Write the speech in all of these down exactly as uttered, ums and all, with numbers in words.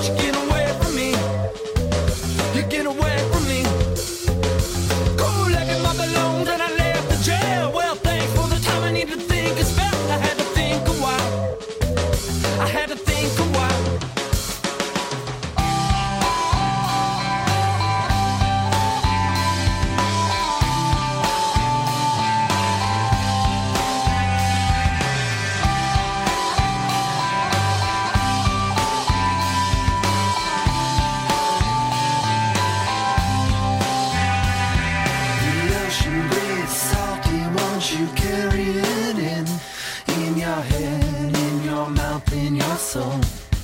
you get away from me. You get away from me. Cold like my balloons and I left the jail. Well, thanks for the time I need to think it's felt. I had to think a while. I had to think a while. You carry it in, in your head, in your mouth, in your soul.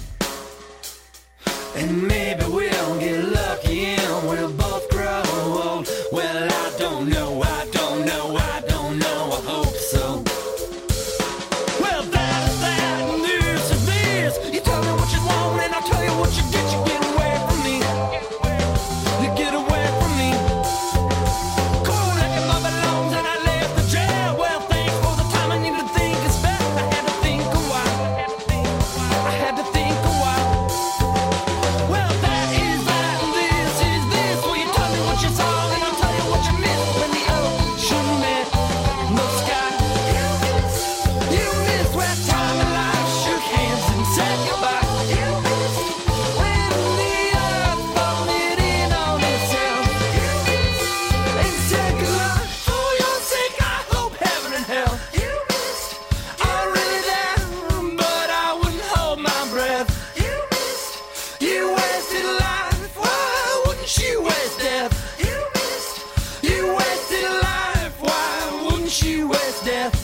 And maybe we'll get lucky and we'll both grow old. Well, I don't know, I don't know, I don't know, I hope so. Well, that is that, and this is this. You tell me what you want and I'll tell you what you get. You get away from me. You get away from me. Cold like my balloons and I left the jail. Well, thanks for the time I need to think it's back. I had to think a while. I had to think a while. Well, that is that, and this is this. Well, you tell me what you saw and I'll tell you what you missed. When the ocean met the sky, you missed, you missed where time and life shook hands and said goodbye. You missed when the earth folded in on itself. You missed and said goodbye. For your sake, I hope heaven and hell. You missed, I'm really there, but I wouldn't hold my breath. You missed, you wasted life. Why wouldn't you waste death? You missed, you wasted life. Why wouldn't you waste death?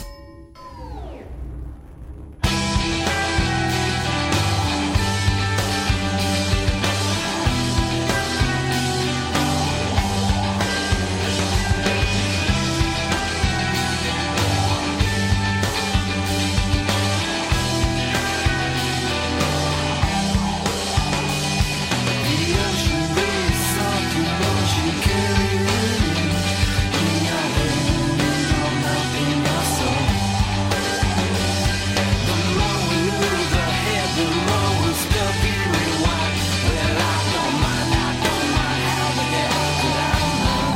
The ocean breeze, soft emotion, carry it in, in your head, in your mouth, in your soul. The more we move ahead, the more we'll still be rewind. Well, I don't mind, I don't mind how to get out of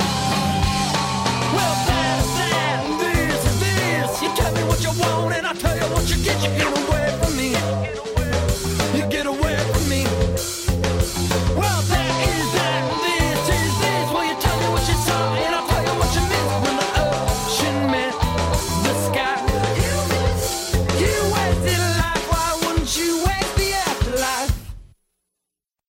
Well, that's that, and this is this. You tell me what you want and I'll tell you what you get. You get away